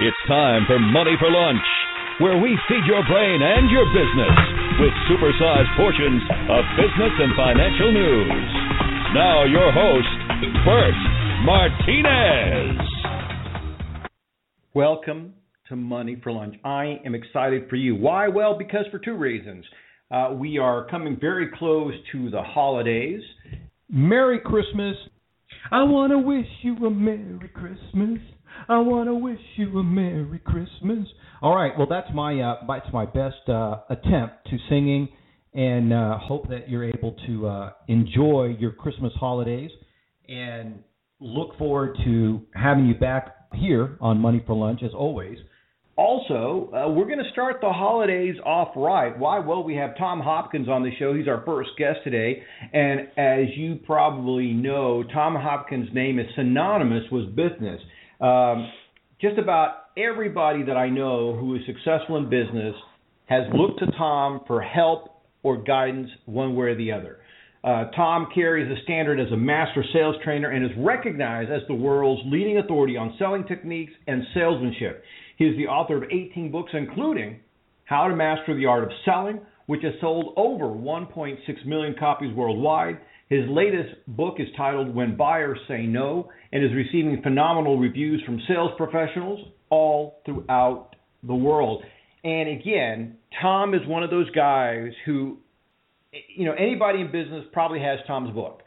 It's time for Money for Lunch, where we feed your brain and your business with supersized portions of business and financial news. Now your host, Bert Martinez. Welcome to Money for Lunch. I am excited for you. Why? Well, because for two reasons. We are coming very close to the holidays. Merry Christmas. I want to wish you a Merry Christmas. I want to wish you a Merry Christmas. All right, well, that's my best attempt to singing, and hope that you're able to enjoy your Christmas holidays, and look forward to having you back here on Money for Lunch, as always. Also, we're going to start the holidays off right. Why? Well, we have Tom Hopkins on the show. He's our first guest today. And as you probably know, Tom Hopkins' name is synonymous with business. Just about everybody that I know who is successful in business has looked to Tom for help or guidance one way or the other. Tom carries the standard as a master sales trainer and is recognized as the world's leading authority on selling techniques and salesmanship. He is the author of 18 books, including How to Master the Art of Selling, which has sold over 1.6 million copies worldwide. His latest book is titled When Buyers Say No and is receiving phenomenal reviews from sales professionals all throughout the world. And again, Tom is one of those guys who, anybody in business probably has Tom's book.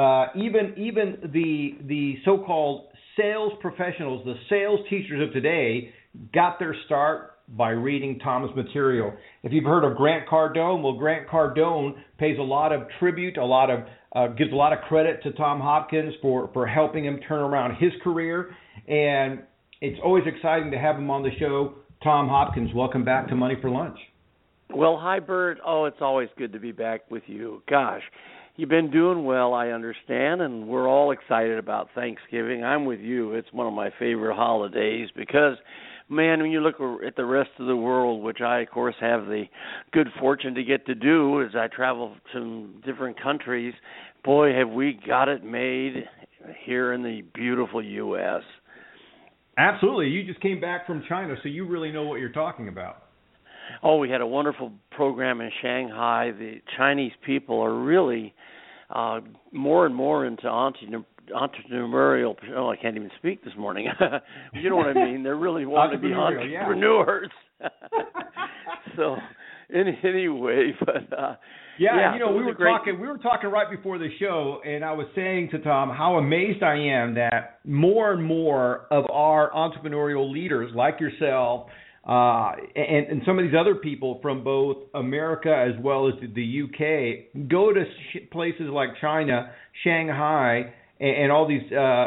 Even the so-called sales professionals, the sales teachers of today, got their start by reading Tom's material. If you've heard of Grant Cardone, well, Grant Cardone pays a lot of tribute, gives a lot of credit to Tom Hopkins for helping him turn around his career. And it's always exciting to have him on the show. Tom Hopkins, welcome back to Money for Lunch. Well, hi, Bert. Oh, it's always good to be back with you. Gosh, you've been doing well, I understand, and we're all excited about Thanksgiving. I'm with you. It's one of my favorite holidays because, man, when you look at the rest of the world, which I, of course, have the good fortune to get to do as I travel to different countries, boy, have we got it made here in the beautiful U.S. Absolutely. You just came back from China, so you really know what you're talking about. Oh, we had a wonderful program in Shanghai. The Chinese people are really more and more into entrepreneurial. Oh, I can't even speak this morning. You know what I mean? They're really wanting to be entrepreneurs. Yeah. So, anyway, but we were talking right before the show, and I was saying to Tom how amazed I am that more and more of our entrepreneurial leaders, like yourself, and some of these other people from both America as well as the UK, go to places like China, Shanghai, and all these,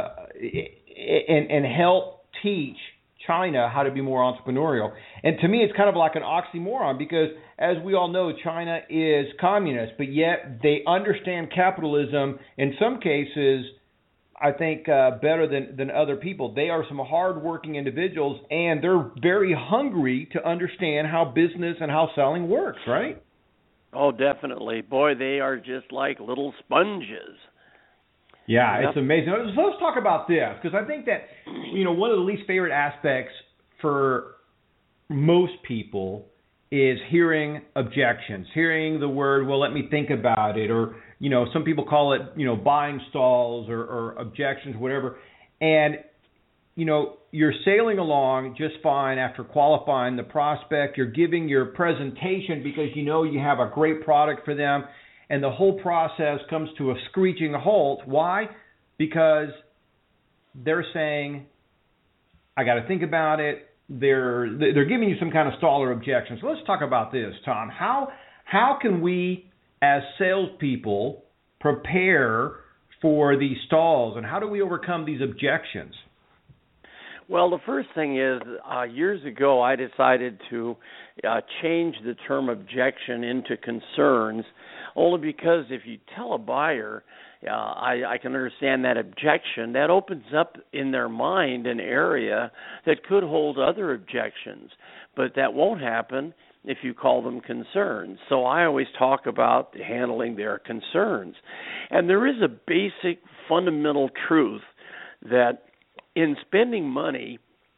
and help teach China how to be more entrepreneurial. And to me, it's kind of like an oxymoron because, as we all know, China is communist, but yet they understand capitalism in some cases, I think, better than other people. They are some hardworking individuals, and they're very hungry to understand how business and how selling works, right? Oh, definitely. Boy, they are just like little sponges. Yeah, yep. It's amazing. So let's talk about this, because I think that, one of the least favorite aspects for most people is hearing objections, hearing the word, well, let me think about it, or, some people call it, buying stalls or objections, whatever. And, you're sailing along just fine after qualifying the prospect. You're giving your presentation because you have a great product for them. And the whole process comes to a screeching halt. Why? Because they're saying, I got to think about it. They're giving you some kind of stall or objection. So let's talk about this, Tom. How can we, as salespeople, prepare for these stalls, and how do we overcome these objections? Well, the first thing is, years ago, I decided to change the term objection into concerns, only because if you tell a buyer, I can understand that objection, that opens up in their mind an area that could hold other objections, but that won't happen if you call them concerns. So I always talk about handling their concerns. And there is a basic fundamental truth that in spending money,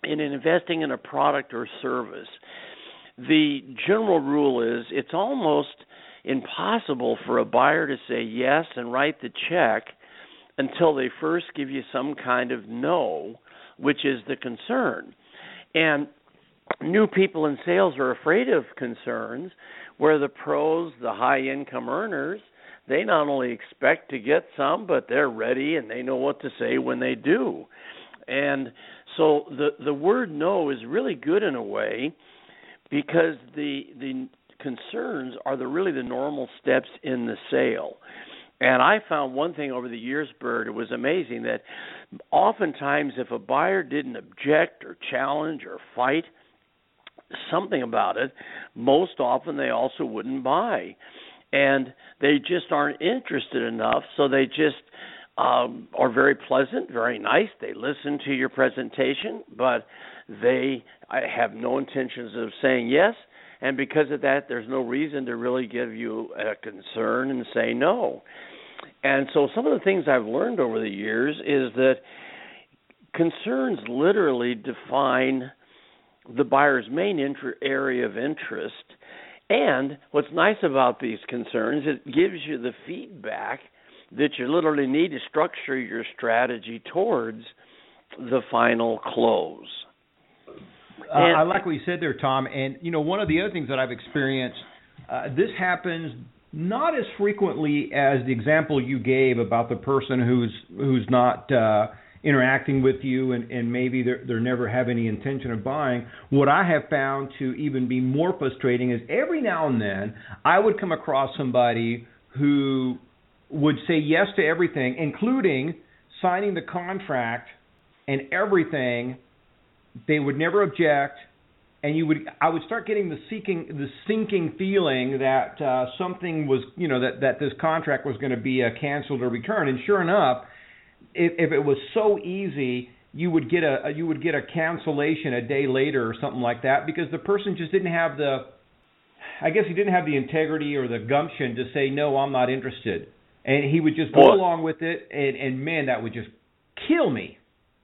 in investing in a product or service, the general rule is it's almost impossible for a buyer to say yes and write the check until they first give you some kind of no, which is the concern. And new people in sales are afraid of concerns, where the pros, the high-income earners, they not only expect to get some, but they're ready and they know what to say when they do. And so the word no is really good in a way, because the concerns are really the normal steps in the sale. And I found one thing over the years, Bert, it was amazing that oftentimes if a buyer didn't object or challenge or fight something about it, most often they also wouldn't buy. And they just aren't interested enough, so they just are very pleasant, very nice. They listen to your presentation, but they have no intentions of saying yes. And because of that, there's no reason to really give you a concern and say no. And so some of the things I've learned over the years is that concerns literally define the buyer's main area of interest. And what's nice about these concerns, it gives you the feedback that you literally need to structure your strategy towards the final close. I like what you said there, Tom. And, one of the other things that I've experienced, this happens not as frequently as the example you gave about the person who's not interacting with you and maybe they're never have any intention of buying. What I have found to even be more frustrating is every now and then I would come across somebody who would say yes to everything, including signing the contract and everything. They would never object, and I would start getting the sinking feeling that something was, that this contract was going to be canceled or returned. And sure enough, if it was so easy, you would get a cancellation a day later or something like that, because the person just didn't have he didn't have the integrity or the gumption to say no, I'm not interested, and he would just go along with it, and man, that would just kill me.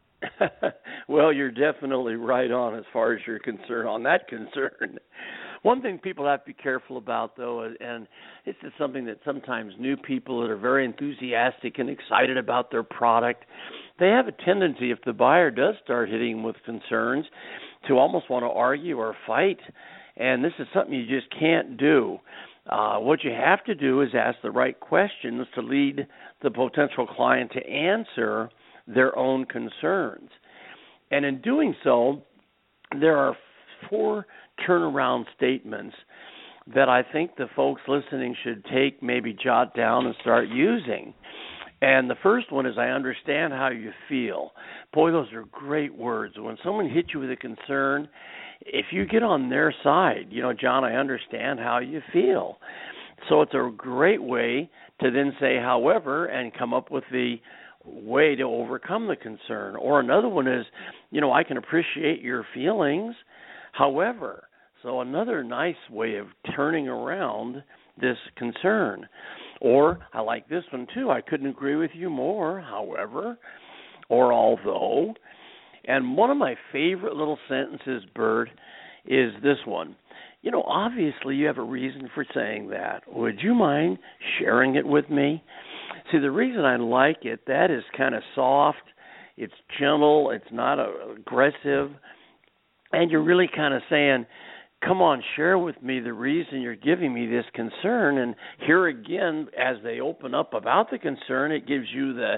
Well, you're definitely right on as far as you're concerned on that concern. One thing people have to be careful about, though, and this is something that sometimes new people that are very enthusiastic and excited about their product, they have a tendency, if the buyer does start hitting with concerns, to almost want to argue or fight. And this is something you just can't do. What you have to do is ask the right questions to lead the potential client to answer their own concerns. And in doing so, there are 4 turnaround statements that I think the folks listening should take, maybe jot down and start using. And the first one is, I understand how you feel. Boy, those are great words. When someone hits you with a concern, if you get on their side, John, I understand how you feel. So it's a great way to then say, however, and come up with the way to overcome the concern. Or another one is, I can appreciate your feelings, however. So another nice way of turning around this concern. Or I like this one too, I couldn't agree with you more, however, or although. And one of my favorite little sentences, Bert, is this one. Obviously you have a reason for saying that. Would you mind sharing it with me? See, the reason I like it, that is kind of soft, it's gentle, it's not aggressive, and you're really kind of saying, come on, share with me the reason you're giving me this concern. And here again, as they open up about the concern, it gives you the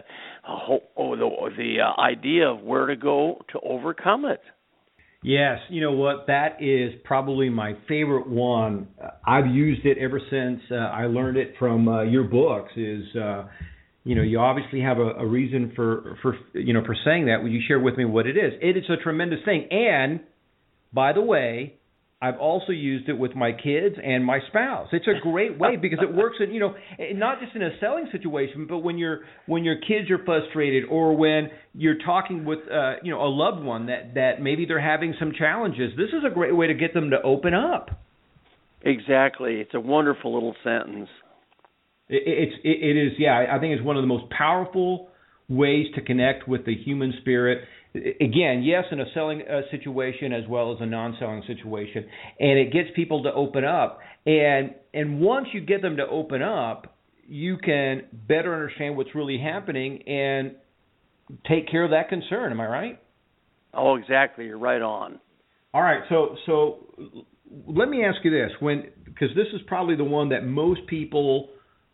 idea of where to go to overcome it. Yes, you know what? That is probably my favorite one. I've used it ever since I learned it from your books. You obviously have a reason for saying that. Will you share with me what it is? It is a tremendous thing. And by the way, I've also used it with my kids and my spouse. It's a great way because it works in, not just in a selling situation, but when your kids are frustrated or when you're talking with, a loved one that maybe they're having some challenges. This is a great way to get them to open up. Exactly. It's a wonderful little sentence. It is. Yeah, I think it's one of the most powerful ways to connect with the human spirit. again, yes, in a selling situation as well as a non-selling situation, and it gets people to open up. And once you get them to open up, you can better understand what's really happening and take care of that concern. Am I right? Oh, exactly. You're right on. All right. So let me ask you this, because this is probably the one that most people,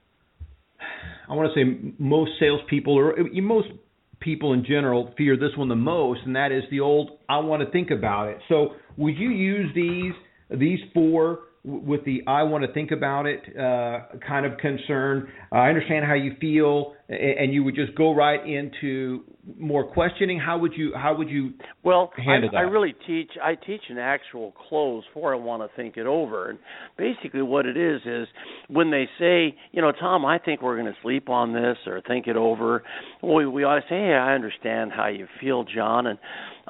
I want to say most salespeople or most people in general fear this one the most, and that is the old "I want to think about it." So would you use these four with the "I want to think about it" kind of concern? I understand how you feel, and you would just go right into more questioning. How would you handle that? I teach an actual close for "I want to think it over," and basically what it is when they say, Tom, I think we're going to sleep on this or think it over, we ought to say, hey, I understand how you feel, John, and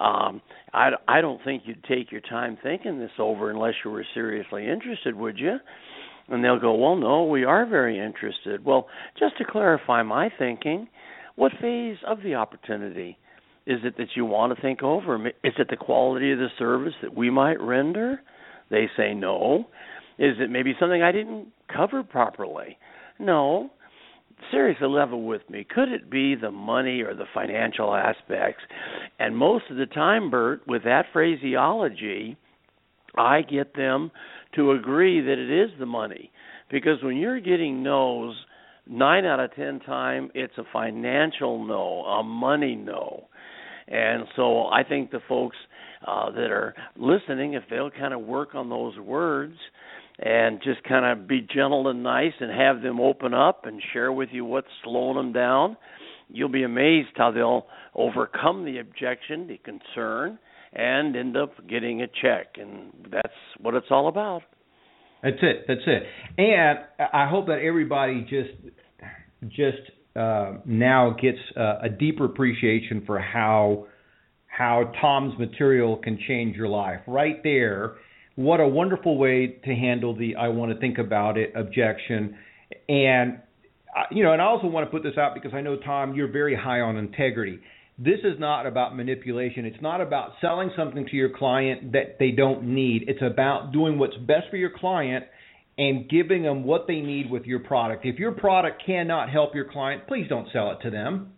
I don't think you'd take your time thinking this over unless you were seriously interested, would you? And they'll go, well, no, we are very interested. Well, just to clarify my thinking, what phase of the opportunity is it that you want to think over? Is it the quality of the service that we might render? They say no. Is it maybe something I didn't cover properly? No. Seriously, level with me. Could it be the money or the financial aspects? And most of the time, Bert, with that phraseology, I get them to agree that it is the money. Because when you're getting no's, 9 out of 10 times, it's a financial no, a money no. And so I think the folks that are listening, if they'll kind of work on those words and just kind of be gentle and nice and have them open up and share with you what's slowing them down, you'll be amazed how they'll overcome the objection, the concern, and end up getting a check. And that's what it's all about. That's it. And I hope that everybody just now gets a deeper appreciation for how Tom's material can change your life. Right there, what a wonderful way to handle the "I want to think about it" objection. And and I also want to put this out because I know, Tom, you're very high on integrity. This is not about manipulation. It's not about selling something to your client that they don't need. It's about doing what's best for your client and giving them what they need with your product. If your product cannot help your client, please don't sell it to them.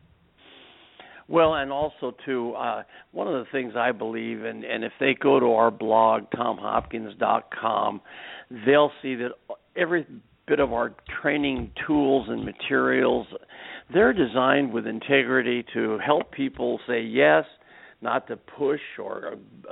Well, and also, too, one of the things I believe, and if they go to our blog, TomHopkins.com, they'll see that every bit of our training tools and materials, they're designed with integrity to help people say yes, not to push or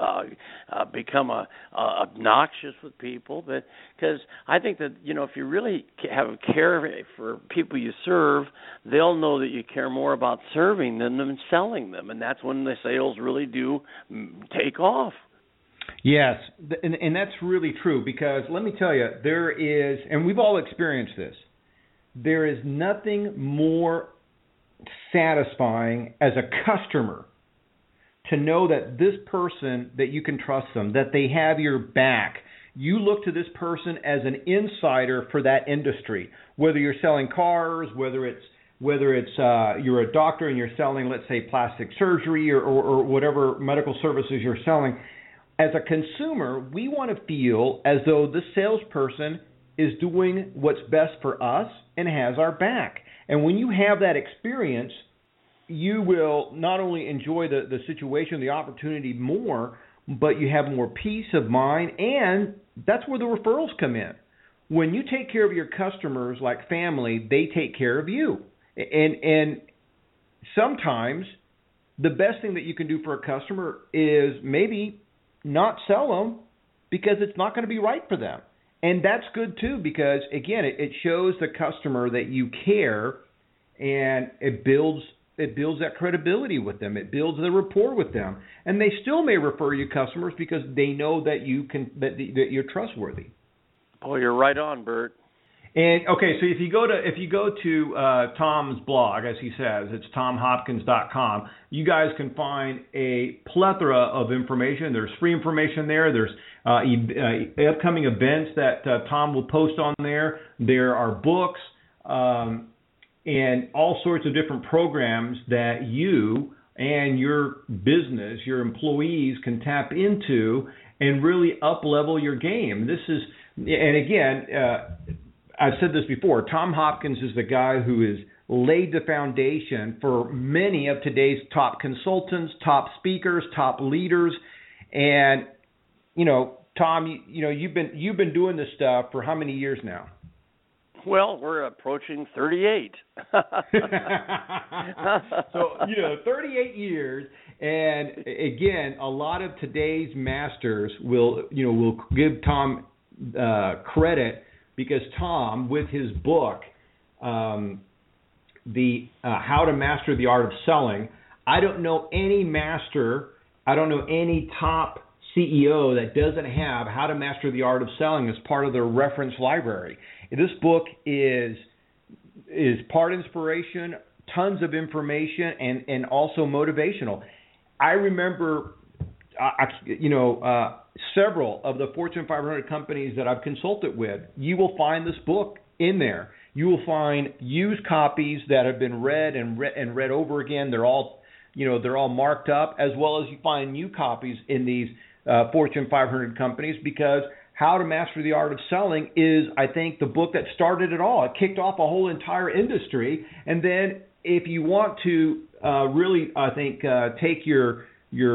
become obnoxious with people. But because I think that, if you really have a care for people you serve, they'll know that you care more about serving them than selling them. And that's when the sales really do take off. Yes, and that's really true, because let me tell you, there is, and we've all experienced this, there is nothing more satisfying as a customer to know that this person, that you can trust them, that they have your back. You look to this person as an insider for that industry, whether you're selling cars, whether it's you're a doctor and you're selling, let's say, plastic surgery or whatever medical services you're selling. As a consumer, we want to feel as though this salesperson is doing what's best for us and has our back. And when you have that experience, you will not only enjoy the situation, the opportunity more, but you have more peace of mind, and that's where the referrals come in. When you take care of your customers like family, they take care of you. And sometimes the best thing that you can do for a customer is maybe not sell them because it's not going to be right for them. And that's good too, because again, it shows the customer that you care, and it builds that credibility with them. It builds the rapport with them, and they still may refer you customers because they know that that you're trustworthy. Oh, you're right on, Bert. And okay, so if you go to Tom's blog, as he says, it's TomHopkins.com. You guys can find a plethora of information. There's free information there. There's upcoming events that Tom will post on there. There are books and all sorts of different programs that you and your business, your employees can tap into and really up-level your game. This is, and again, I've said this before, Tom Hopkins is the guy who has laid the foundation for many of today's top consultants, top speakers, top leaders. And, Tom, you've been doing this stuff for how many years now? Well, we're approaching 38. So, 38 years. And again, a lot of today's masters will give Tom credit because Tom, with his book, the How to Master the Art of Selling, I don't know any master, I don't know any top CEO that doesn't have How to Master the Art of Selling as part of their reference library. This book is part inspiration, tons of information, and also motivational. I remember, several of the Fortune 500 companies that I've consulted with. You will find this book in there. You will find used copies that have been read and read over again. They're all marked up, as well as you find new copies in these Fortune 500 companies, because How to Master the Art of Selling is, I think, the book that started it all. It kicked off a whole entire industry. And then if you want to really, I think, take your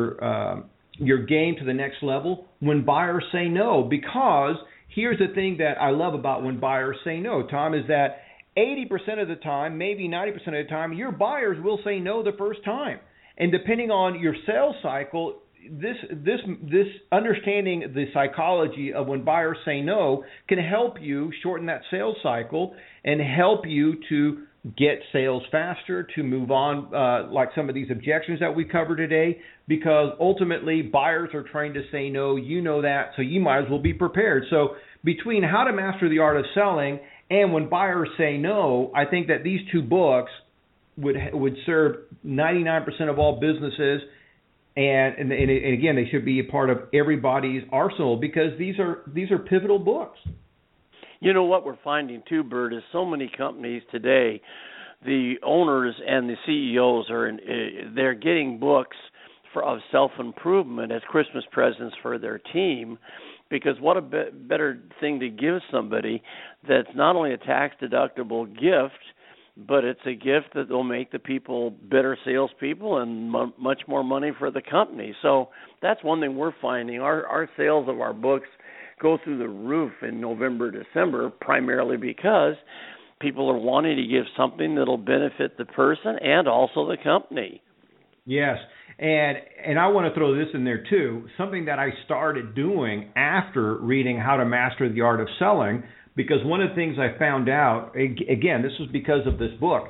game to the next level, When Buyers Say No, because here's the thing that I love about When Buyers Say No, Tom, is that 80% of the time, maybe 90% of the time, your buyers will say no the first time. And depending on your sales cycle, this understanding the psychology of when buyers say no can help you shorten that sales cycle and help you to get sales faster, to move on, like some of these objections that we cover today, because ultimately buyers are trained to say no. You know that, so you might as well be prepared. So between How to Master the Art of Selling and When Buyers Say No, I think that these two books would serve 99% of all businesses. And again, they should be a part of everybody's arsenal because these are pivotal books. You know what we're finding too, Bert, is so many companies today, the owners and the CEOs they're getting books of self-improvement as Christmas presents for their team, because what a better thing to give somebody that's not only a tax-deductible gift, but it's a gift that will make the people better salespeople and much more money for the company. So that's one thing we're finding. Our sales of our books go through the roof in November, December, primarily because people are wanting to give something that will benefit the person and also the company. Yes, and I want to throw this in there too, something that I started doing after reading How to Master the Art of Selling, because one of the things I found out, again, this was because of this book,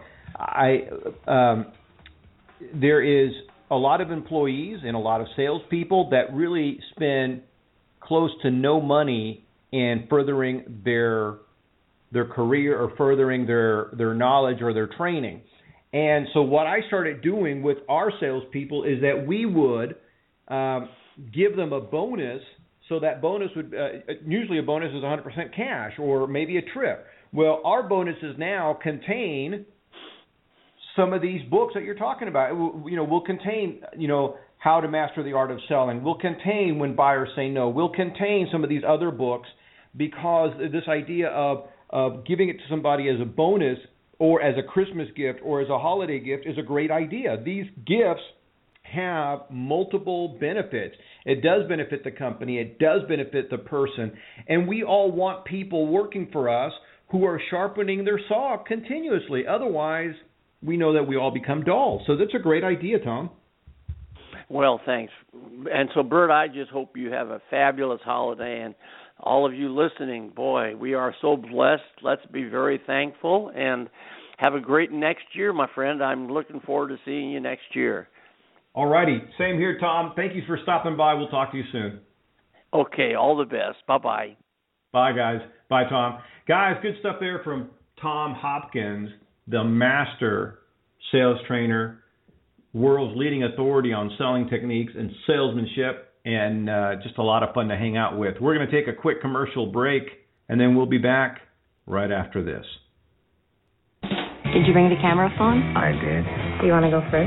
there is a lot of employees and a lot of salespeople that really spend close to no money in furthering their career or furthering their knowledge or their training. And so what I started doing with our salespeople is that we would give them a bonus. So that bonus would usually a bonus is 100% cash or maybe a trip. Well, our bonuses now contain some of these books that you're talking about. Will contain How to Master the Art of Selling. Will contain When Buyers Say No. Will contain some of these other books, because this idea of giving it to somebody as a bonus or as a Christmas gift or as a holiday gift is a great idea. These gifts have multiple benefits. It does benefit the company. It does benefit the person. And we all want people working for us who are sharpening their saw continuously. Otherwise, we know that we all become dull. So that's a great idea, Tom. Well, thanks. And so, Bert, I just hope you have a fabulous holiday. And all of you listening, boy, we are so blessed. Let's be very thankful and have a great next year, my friend. I'm looking forward to seeing you next year. All righty. Same here, Tom. Thank you for stopping by. We'll talk to you soon. Okay. All the best. Bye-bye. Bye, guys. Bye, Tom. Guys, good stuff there from Tom Hopkins, the master sales trainer, world's leading authority on selling techniques and salesmanship, and just a lot of fun to hang out with. We're going to take a quick commercial break, and then we'll be back right after this. Did you bring the camera phone? I did. Do you want to go first?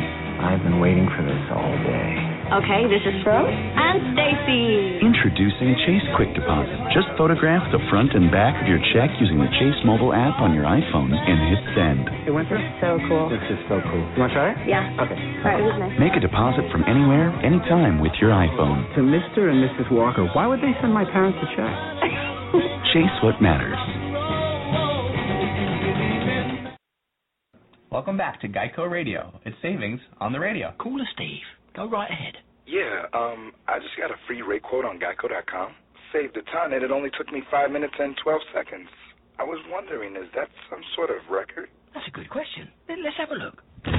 I've been waiting for this all day. Okay, this is Rose and Stacy. Introducing Chase Quick Deposit. Just photograph the front and back of your check using the Chase mobile app on your iPhone and hit send. It went through? So cool. This is so cool. You want to try it? Yeah. Okay. All right, it was nice. Make a deposit from anywhere, anytime with your iPhone. To Mr. and Mrs. Walker, why would they send my parents a check? Chase what matters. Welcome back to Geico Radio. It's savings on the radio. Cooler Steve. Go right ahead. Yeah, I just got a free rate quote on Geico.com. Saved a ton, and it only took me 5 minutes and 12 seconds. I was wondering, is that some sort of record? That's a good question. Let's have a look.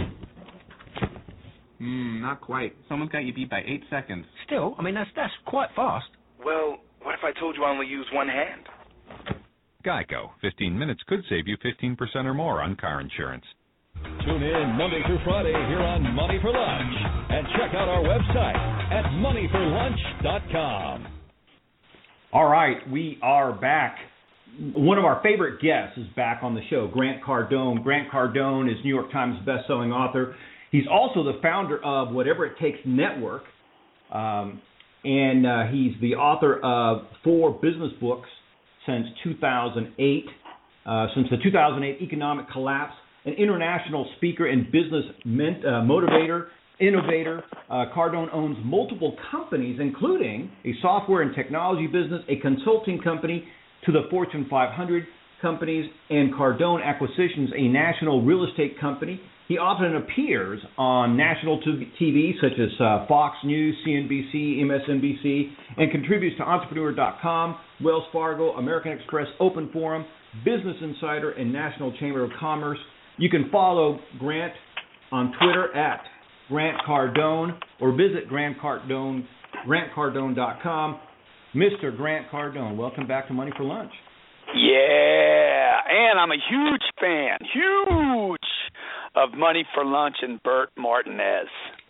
Not quite. Someone's got you beat by 8 seconds. Still, I mean, that's quite fast. Well, what if I told you I only use one hand? Geico. 15 minutes could save you 15% or more on car insurance. Tune in Monday through Friday here on Money for Lunch. And check out our website at moneyforlunch.com. All right, we are back. One of our favorite guests is back on the show, Grant Cardone. Grant Cardone is New York Times best-selling author. He's also the founder of Whatever It Takes Network, and he's the author of 4 business books since 2008, since the 2008 economic collapse, an international speaker and business motivator, innovator. Cardone owns multiple companies, including a software and technology business, a consulting company to the Fortune 500 companies, and Cardone Acquisitions, a national real estate company. He often appears on national TV such as Fox News, CNBC, MSNBC, and contributes to Entrepreneur.com, Wells Fargo, American Express, Open Forum, Business Insider, and National Chamber of Commerce. You can follow Grant on Twitter at Grant Cardone or visit GrantCardone.com. Mr. Grant Cardone, welcome back to Money for Lunch. Yeah, and I'm a huge fan, of Money for Lunch and Bert Martinez.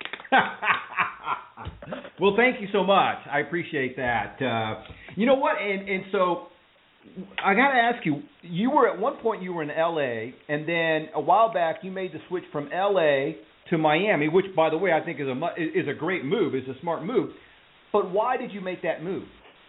Well, thank you so much. I appreciate that. You know what? And so I got to ask you, you were at one point you were in L.A., and then a while back you made the switch from L.A. to Miami, which, by the way, I think is a great move, is a smart move. But why did you make that move?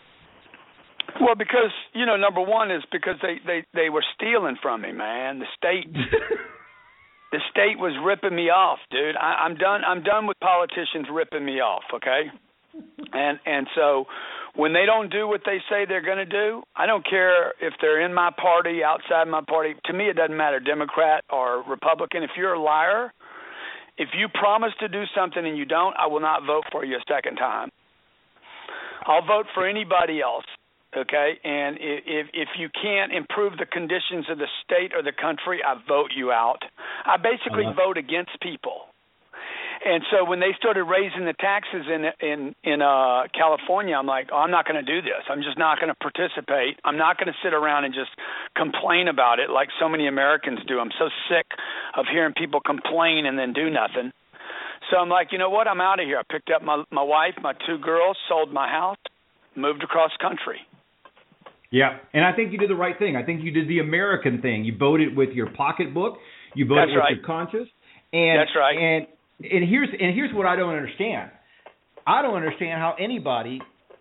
Well, because, number one is because they were stealing from me, man. The state the state was ripping me off, dude. I'm done with politicians ripping me off, okay? And so when they don't do what they say they're going to do, I don't care if they're in my party, outside my party. To me, it doesn't matter, Democrat or Republican. If you're a liar, if you promise to do something and you don't, I will not vote for you a second time. I'll vote for anybody else, okay? And if you can't improve the conditions of the state or the country, I vote you out. I basically vote against people. And so when they started raising the taxes in California, I'm like, I'm not going to do this. I'm just not going to participate. I'm not going to sit around and just complain about it like so many Americans do. I'm so sick of hearing people complain and then do nothing. So I'm like, you know what? I'm out of here. I picked up my wife, my 2 girls, sold my house, moved across country. Yeah, and I think you did the right thing. I think you did the American thing. You voted with your pocketbook. You voted with your conscience. And, that's right. And here's what I don't understand. I don't understand how anybody,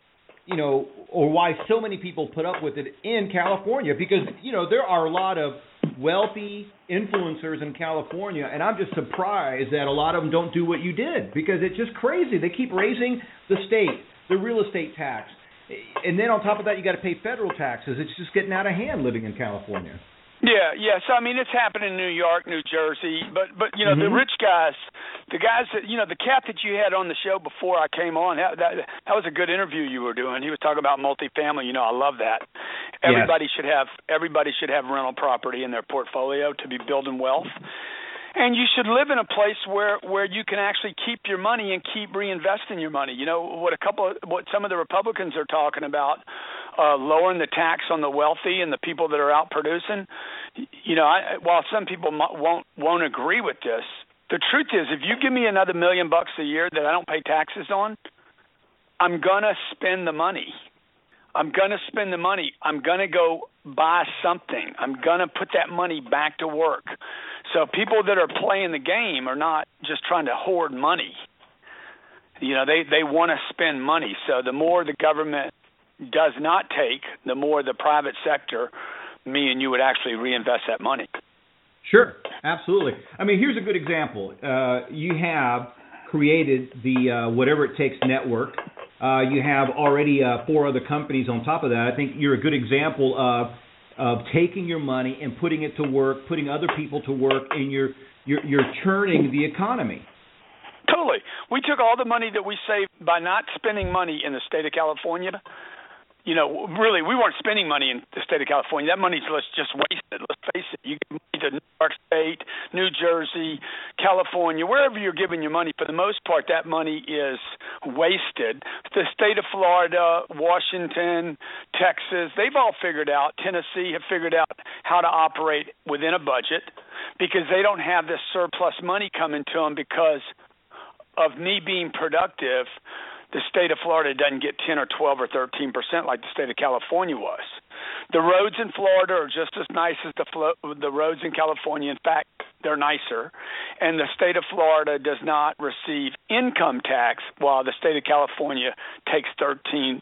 or why so many people put up with it in California, because, there are a lot of wealthy influencers in California, and I'm just surprised that a lot of them don't do what you did, because it's just crazy. They keep raising the real estate tax, and then on top of that, you got to pay federal taxes. It's just getting out of hand living in California. Yeah. So I mean, it's happening in New York, New Jersey, but the rich guys, the guys that the cat that you had on the show before I came on, that was a good interview you were doing. He was talking about multifamily. I love that. Everybody should have rental property in their portfolio to be building wealth. And you should live in a place where you can actually keep your money and keep reinvesting your money. What some of the Republicans are talking about, lowering the tax on the wealthy and the people that are out producing. While some people won't agree with this, the truth is, if you give me another $1 million a year that I don't pay taxes on, I'm gonna spend the money. I'm gonna go buy something. I'm gonna put that money back to work. So people that are playing the game are not just trying to hoard money. You know, they want to spend money. So the more the government does not take, the more the private sector, me and you, would actually reinvest that money. Sure, absolutely. I mean, here's a good example. You have created the Whatever It Takes network. You have already 4 other companies on top of that. I think you're a good example of taking your money and putting it to work, putting other people to work, and you're churning the economy. Totally. We took all the money that we saved by not spending money in the state of California. You know, really, we weren't spending money in the state of California. That money's just wasted. Let's face it. You give money to New York State, New Jersey, California, wherever you're giving your money, for the most part, that money is wasted. The state of Florida, Washington, Texas, they've all figured out, Tennessee have figured out how to operate within a budget because they don't have this surplus money coming to them because of me being productive. The state of Florida doesn't get 10 or 12 or 13% like the state of California was. The roads in Florida are just as nice as the roads in California. In fact, they're nicer. And the state of Florida does not receive income tax, while the state of California takes 13.3%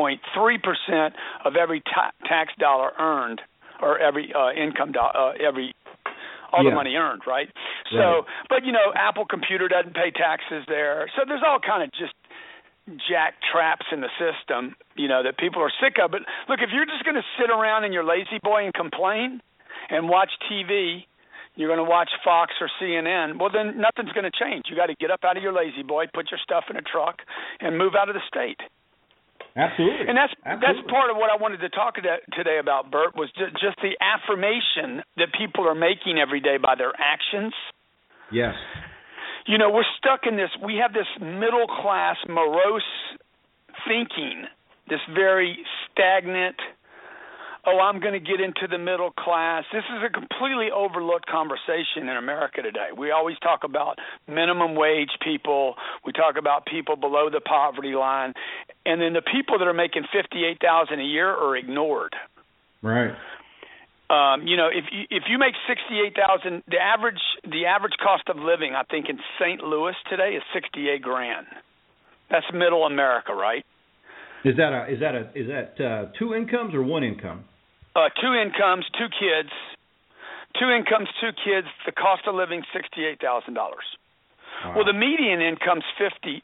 of every tax dollar earned, or every income dollar, all the money earned, right? So, but, you know, Apple Computer doesn't pay taxes there. So there's all kind of just jack traps in the system, you know, that people are sick of. But look, if you're just going to sit around in your lazy boy and complain and watch TV, you're going to watch Fox or CNN, well, then nothing's going to change. You got to get up out of your lazy boy, put your stuff in a truck, and move out of the state. Absolutely. And that's part of what I wanted to talk today about, Bert, was just the affirmation that people are making every day by their actions. Yes. You know, we're stuck in this, we have this middle-class, morose thinking, this very stagnant, I'm going to get into the middle class. This is a completely overlooked conversation in America today. We always talk about minimum wage people. We talk about people below the poverty line. And then the people that are making $58,000 a year are ignored. Right. You know, if you make $68,000, the average cost of living, I think, in St. Louis today is $68,000. That's middle America, right? Is that 2 incomes or 1 income? 2 incomes, 2 kids. 2 incomes, 2 kids. The cost of living $68,000. Wow. Well, the median income's $50,000.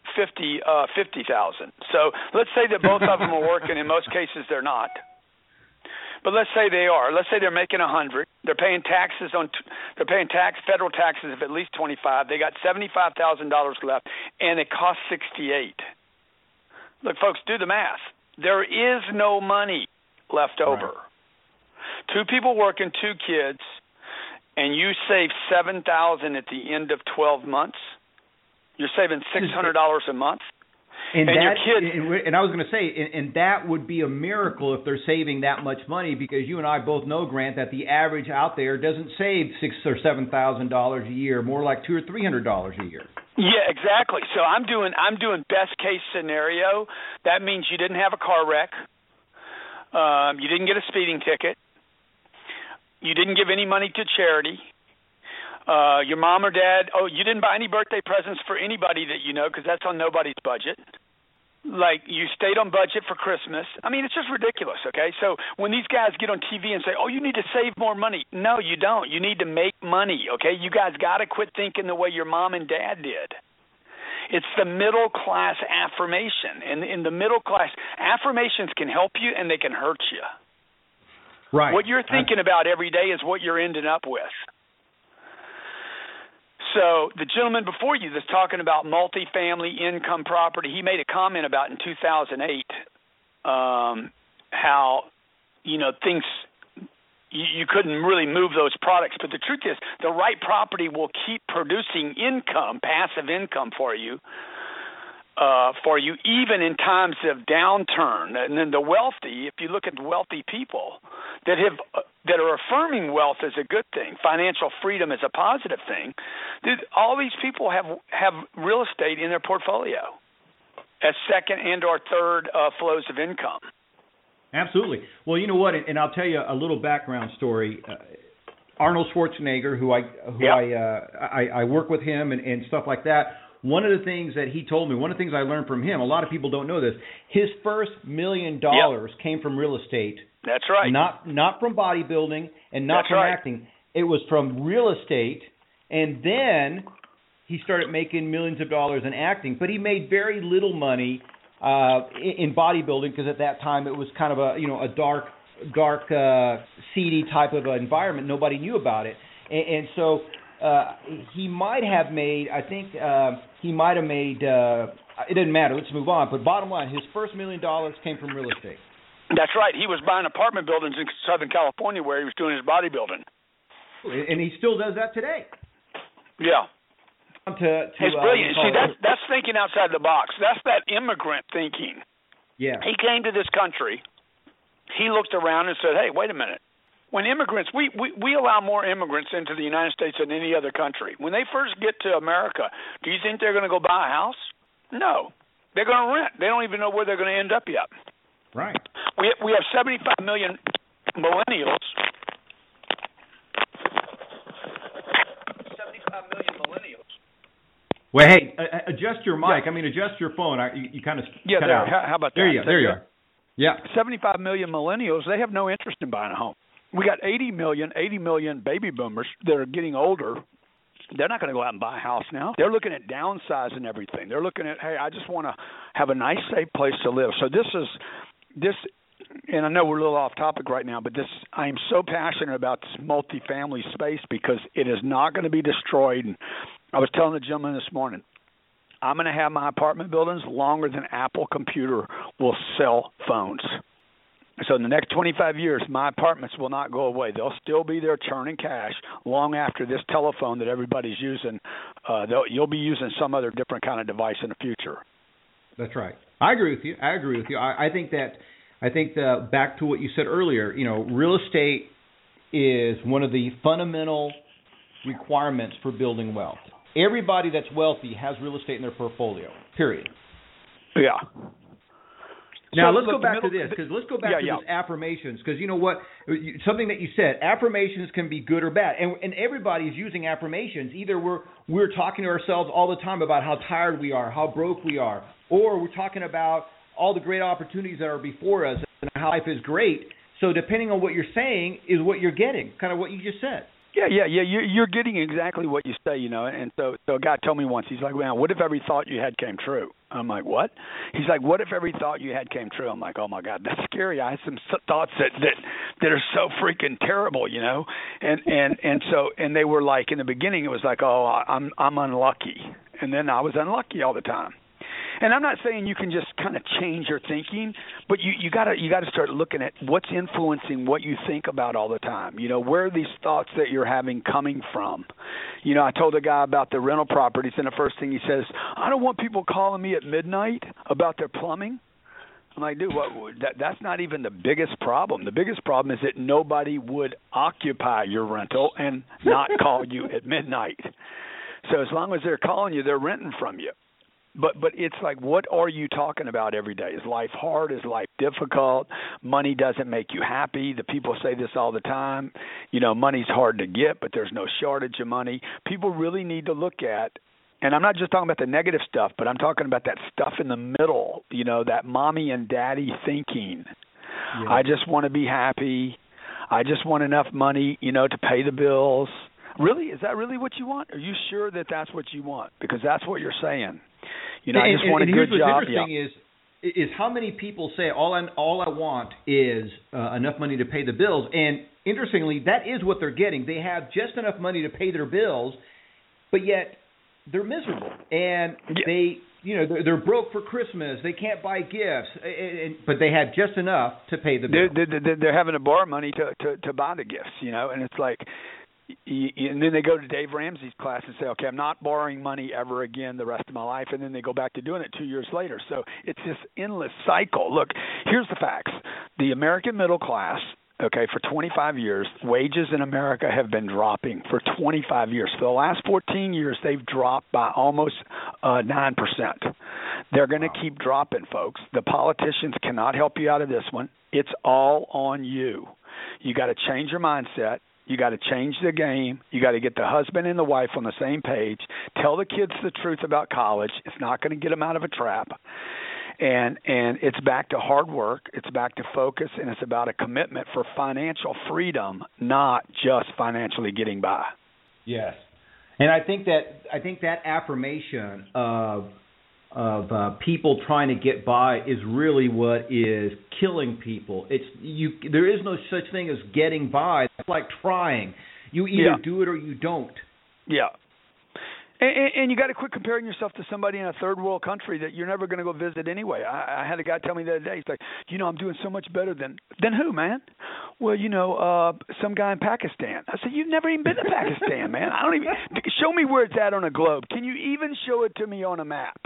So let's say that both of them are working. In most cases, they're not. But let's say they are. Let's say they're making $100. They're paying federal taxes of at least $25,000. They got $75,000 left, and it costs $68,000. Look, folks, do the math. There is no money left over. Right. 2 people working, 2 kids, and you save $7,000 at the end of 12 months. You're saving $600 a month. And your kids. And I was going to say, and that would be a miracle if they're saving that much money, because you and I both know, Grant, that the average out there doesn't save $6,000 or $7,000 a year, more like $200 or $300 a year. Yeah, exactly. So I'm doing best case scenario. That means you didn't have a car wreck, you didn't get a speeding ticket, you didn't give any money to charity. Your mom or dad, you didn't buy any birthday presents for anybody that you know, because that's on nobody's budget. Like, you stayed on budget for Christmas. I mean, it's just ridiculous, okay? So when these guys get on TV and say, you need to save more money. No, you don't. You need to make money, okay? You guys got to quit thinking the way your mom and dad did. It's the middle class affirmation. And in the middle class, affirmations can help you and they can hurt you. Right. What you're thinking about every day is what you're ending up with. So the gentleman before you that's talking about multifamily income property, he made a comment about in 2008 how, you know, things, you couldn't really move those products. But the truth is, the right property will keep producing income, passive income for you even in times of downturn. And then the wealthy, if you look at wealthy people that are affirming wealth as a good thing, financial freedom is a positive thing, all these people have real estate in their portfolio as second and or third flows of income. Absolutely. Well, you know what, and I'll tell you a little background story. Arnold Schwarzenegger, who I work with him and stuff like that. One of the things that he told me, one of the things I learned from him, a lot of people don't know this, his first $1 million came from real estate. That's right. Not from bodybuilding and not from acting. It was from real estate, and then he started making millions of dollars in acting. But he made very little money in bodybuilding because at that time it was kind of a dark, seedy type of environment. Nobody knew about it, and so he might have made. I think he might have made. It doesn't matter. Let's move on. But bottom line, his first $1 million came from real estate. That's right. He was buying apartment buildings in Southern California where he was doing his bodybuilding. And he still does that today. Yeah. It's brilliant. See, that's thinking outside the box. That's that immigrant thinking. Yeah. He came to this country. He looked around and said, hey, wait a minute. When immigrants, we allow more immigrants into the United States than any other country. When they first get to America, do you think they're going to go buy a house? No. They're going to rent. They don't even know where they're going to end up yet. Right. We have 75 million millennials. 75 million millennials. Well, hey, adjust your mic. Yeah. I mean, adjust your phone. You kind of cut out. How about that? There you are. Yeah. 75 million millennials, they have no interest in buying a home. We got 80 million baby boomers that are getting older. They're not going to go out and buy a house now. They're looking at downsizing everything. They're looking at, hey, I just want to have a nice, safe place to live. So this, and I know we're a little off topic right now, but I am so passionate about this multifamily space because it is not going to be destroyed. And I was telling the gentleman this morning, I'm going to have my apartment buildings longer than Apple Computer will sell phones. So in the next 25 years, my apartments will not go away. They'll still be there churning cash long after this telephone that everybody's using. You'll be using some other different kind of device in the future. That's right. I agree with you. I think that back to what you said earlier, real estate is one of the fundamental requirements for building wealth. Everybody that's wealthy has real estate in their portfolio, period. Yeah. Now, let's go back to this, because let's go back to these affirmations, because you know what? Something that you said, affirmations can be good or bad, and everybody's using affirmations. Either we're talking to ourselves all the time about how tired we are, how broke we are, or we're talking about all the great opportunities that are before us and how life is great. So depending on what you're saying is what you're getting, kind of what you just said. Yeah. You're getting exactly what you say, And so a guy told me once, he's like, man, what if every thought you had came true? I'm like, what? He's like, what if every thought you had came true? I'm like, oh my God, that's scary. I have some thoughts that are so freaking terrible, And they were like, in the beginning, it was like, oh, I'm unlucky, and then I was unlucky all the time. And I'm not saying you can just kind of change your thinking, but you got to start looking at what's influencing what you think about all the time. Where are these thoughts that you're having coming from? I told a guy about the rental properties, and the first thing he says, I don't want people calling me at midnight about their plumbing. I'm like, dude, that's not even the biggest problem. The biggest problem is that nobody would occupy your rental and not call you at midnight. So as long as they're calling you, they're renting from you. But it's like, what are you talking about every day? Is life hard? Is life difficult? Money doesn't make you happy. The people say this all the time. Money's hard to get, but there's no shortage of money. People really need to look at, and I'm not just talking about the negative stuff, but I'm talking about that stuff in the middle, that mommy and daddy thinking. Yeah. I just want to be happy. I just want enough money, to pay the bills. Really? Is that really what you want? Are you sure that that's what you want? Because that's what you're saying. I just want a good job. What's interesting is how many people say all I want is enough money to pay the bills. And interestingly, that is what they're getting. They have just enough money to pay their bills, but yet they're miserable. And they're broke for Christmas. They can't buy gifts, but they have just enough to pay the bills. They're having to borrow money to buy the gifts, and it's like. And then they go to Dave Ramsey's class and say, okay, I'm not borrowing money ever again the rest of my life. And then they go back to doing it 2 years later. So it's this endless cycle. Look, here's the facts. The American middle class, for 25 years, wages in America have been dropping for 25 years. For the last 14 years, they've dropped by almost 9%. They're going to keep dropping, folks. The politicians cannot help you out of this one. It's all on you. You got to change your mindset. You got to change the game. You got to get the husband and the wife on the same page. Tell the kids the truth about college. It's not going to get them out of a trap. And it's back to hard work. It's back to focus, and it's about a commitment for financial freedom, not just financially getting by. Yes, and I think that affirmation of people trying to get by is really what is killing people. There is no such thing as getting by. It's like trying. You either do it or you don't. Yeah. And you got to quit comparing yourself to somebody in a third world country that you're never going to go visit anyway. I had a guy tell me the other day, he's like, I'm doing so much better than who, man? Well, some guy in Pakistan. I said, you've never even been to Pakistan, man. I don't even show me where it's at on a globe. Can you even show it to me on a map?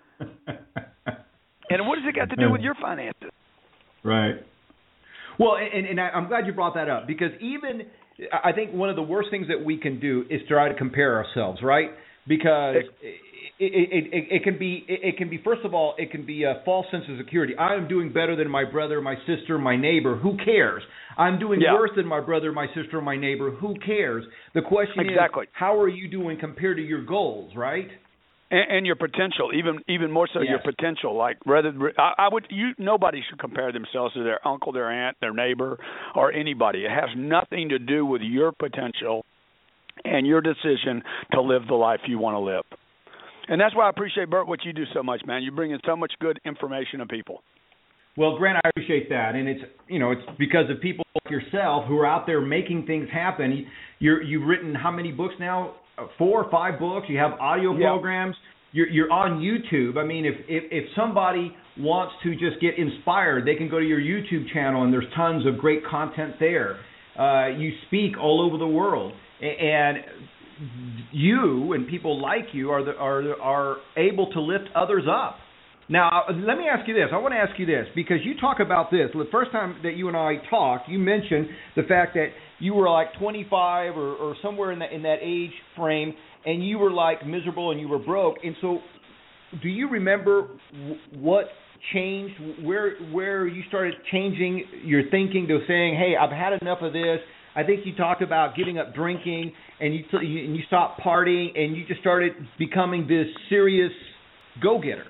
And what does it got to do with your finances? Right. Well, and I'm glad you brought that up, because I think one of the worst things that we can do is try to compare ourselves, right? Because it can be first of all, it can be a false sense of security. I am doing better than my brother, my sister, my neighbor. Who cares? I'm doing worse than my brother, my sister, my neighbor. Who cares? The question is, how are you doing compared to your goals, right? And your potential, even more so, your potential. Like nobody should compare themselves to their uncle, their aunt, their neighbor, or anybody. It has nothing to do with your potential and your decision to live the life you want to live. And that's why I appreciate, Bert, what you do so much, man. You bring in so much good information to people. Well, Grant, I appreciate that, and it's because of people like yourself who are out there making things happen. You've written how many books now? 4 or 5 books. You have audio programs. You're on YouTube. I mean, if somebody wants to just get inspired, they can go to your YouTube channel, and there's tons of great content there. You speak all over the world, and you and people like you are able to lift others up. Now, let me ask you this. I want to ask you this, because you talk about this. The first time that you and I talked, you mentioned the fact that you were like 25 or somewhere in that age frame, and you were like miserable and you were broke. And so do you remember what changed, where you started changing your thinking to saying, hey, I've had enough of this? I think you talked about giving up drinking, and you stopped partying, and you just started becoming this serious go-getter.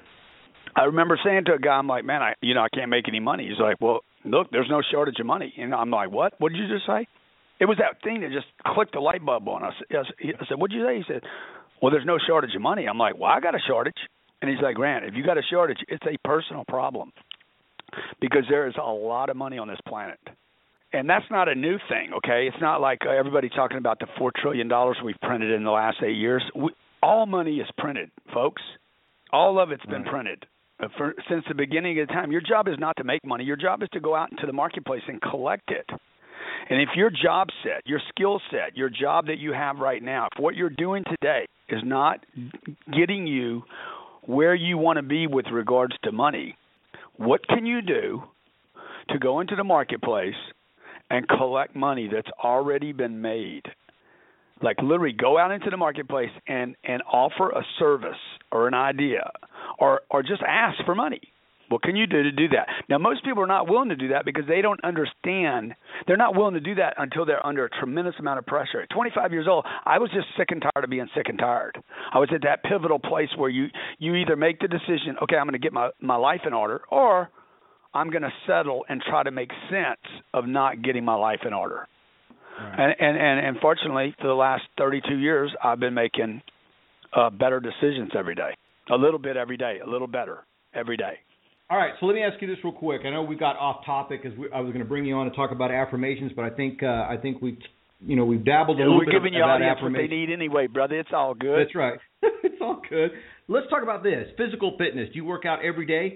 I remember saying to a guy, I'm like, man, I can't make any money. He's like, well, look, there's no shortage of money. And I'm like, what? What did you just say? It was that thing that just clicked the light bulb on us. I said, what did you say? He said, well, there's no shortage of money. I'm like, well, I got a shortage. And he's like, Grant, if you got a shortage, it's a personal problem, because there is a lot of money on this planet. And that's not a new thing, okay? It's not like everybody's talking about the $4 trillion we've printed in the last 8 years. All money is printed, folks. All of it's been printed. Since the beginning of the time. Your job is not to make money. Your job is to go out into the marketplace and collect it. And if your job set, your skill set, your job that you have right now, if what you're doing today is not getting you where you want to be with regards to money, what can you do to go into the marketplace and collect money that's already been made? Like literally go out into the marketplace and offer a service or an idea or just ask for money. What can you do to do that? Now, most people are not willing to do that because they don't understand. They're not willing to do that until they're under a tremendous amount of pressure. At 25 years old, I was just sick and tired of being sick and tired. I was at that pivotal place where you either make the decision, okay, I'm going to get my life in order, or I'm going to settle and try to make sense of not getting my life in order. Right. And fortunately, for the last 32 years, I've been making better decisions every day. A little bit every day, a little better every day. All right, so let me ask you this real quick. I know we got off topic as I was going to bring you on to talk about affirmations, but I think we've dabbled a little bit about affirmations. We're giving you all the answers they need anyway, brother. It's all good. That's right. It's all good. Let's talk about this. Physical fitness. Do you work out every day?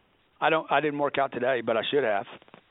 I didn't work out today, but I should have.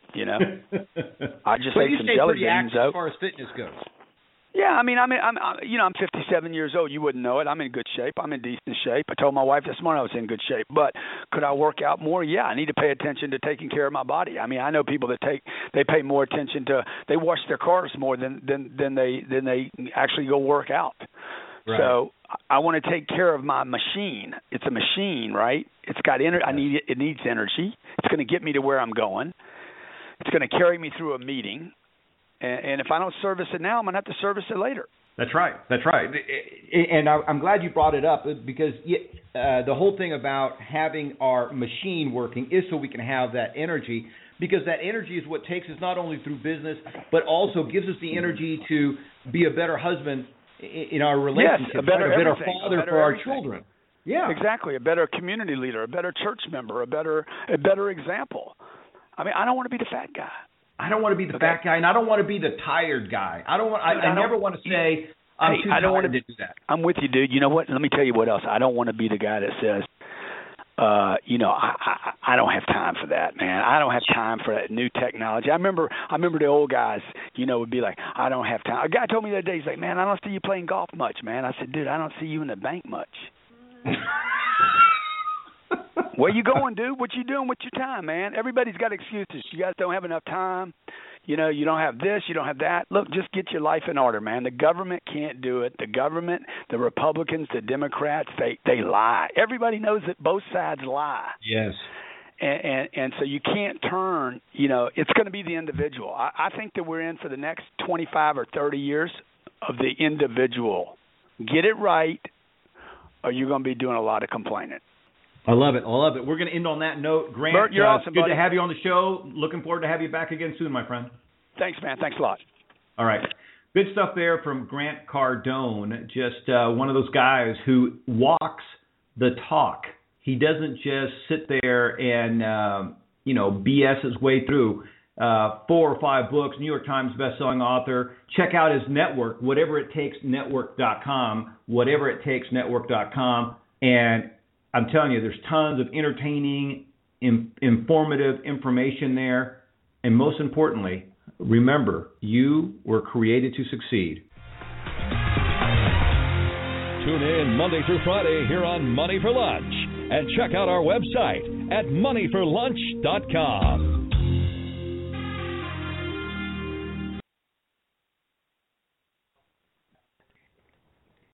I just but ate some jelly beans. As far as fitness goes. Yeah, I mean, I'm 57 years old. You wouldn't know it. I'm in good shape. I'm in decent shape. I told my wife this morning I was in good shape. But could I work out more? Yeah, I need to pay attention to taking care of my body. I mean, I know people that they pay more attention to, they wash their cars more than they actually go work out. Right. So I want to take care of my machine. It's a machine, right? It's got energy. It needs energy. It's going to get me to where I'm going. It's going to carry me through a meeting. And if I don't service it now, I'm going to have to service it later. That's right. And I'm glad you brought it up, because the whole thing about having our machine working is so we can have that energy, because that energy is what takes us not only through business, but also gives us the energy to be a better husband in our relationships, yes, a better father for our children. Yeah, exactly. A better community leader, a better church member, a better example. I mean, I don't want to be the fat guy. I don't want to be the fat guy, and I don't want to be the tired guy. I never want to say I'm too tired to do that. I'm with you, dude. You know what? Let me tell you what else. I don't want to be the guy that says, I don't have time for that, man. I don't have time for that new technology. I remember the old guys, would be like, I don't have time. A guy told me the other day, he's like, man, I don't see you playing golf much, man. I said, dude, I don't see you in the bank much. Where you going, dude? What you doing with your time, man? Everybody's got excuses. You guys don't have enough time. You don't have this, you don't have that. Look, just get your life in order, man. The government can't do it. The government, the Republicans, the Democrats, they lie. Everybody knows that both sides lie. Yes. And so you can't turn, it's going to be the individual. I think that we're in for the next 25 or 30 years of the individual. Get it right, or you're going to be doing a lot of complaining. I love it. We're going to end on that note. Grant, Bert, you're awesome, good buddy. to have you on the show. Looking forward to have you back again soon, my friend. Thanks, man. Thanks a lot. All right. Good stuff there from Grant Cardone, just one of those guys who walks the talk. He doesn't just sit there and, BS his way through 4 or 5 books, New York Times bestselling author. Check out his network, whateverittakesnetwork.com, whateverittakesnetwork.com. And I'm telling you, there's tons of entertaining, informative information there. And most importantly, remember, you were created to succeed. Tune in Monday through Friday here on Money for Lunch. And check out our website at moneyforlunch.com.